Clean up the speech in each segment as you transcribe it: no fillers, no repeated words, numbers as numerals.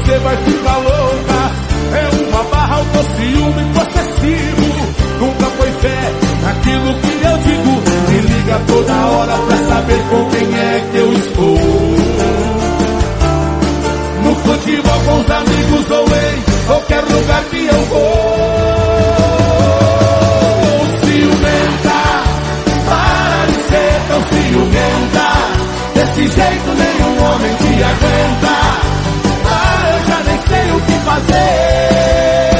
você vai ficar louca. É uma barra, autociúme possessivo. Nunca foi fé naquilo que eu digo. Me liga toda hora pra saber com quem é que eu estou. No futebol com os amigos ou em qualquer lugar que eu vou. Ciumenta, para de ser tão ciumenta. Desse jeito nenhum homem te aguenta. Ah, eu já nem sei o que fazer.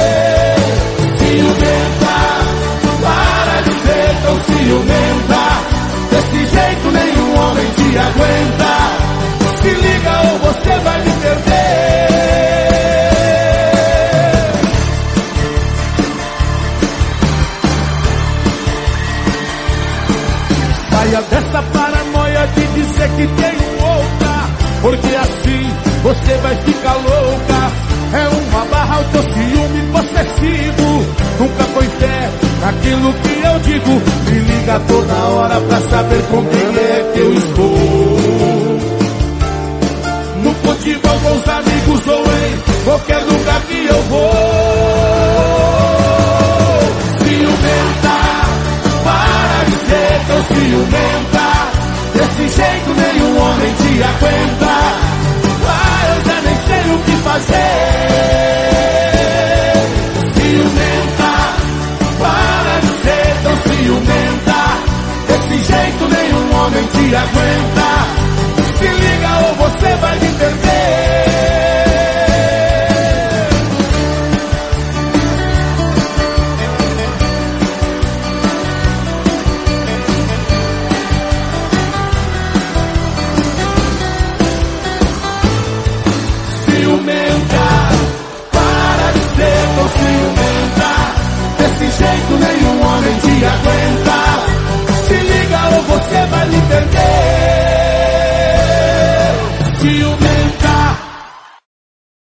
Ciumenta, para de ser tão ciumenta. Desse jeito nenhum homem te aguenta. Se liga ou você vai me perder. Saia dessa paranoia de dizer que tem outra, porque assim você vai ficar louca. É uma barra, autociúme possessivo. Nunca foi fé naquilo que eu digo. Me liga toda hora pra saber com quem é que eu estou. No futebol com os amigos ou em qualquer lugar que eu vou. Ciumenta, para de ser tão ciumenta. Desse jeito nenhum homem te aguenta.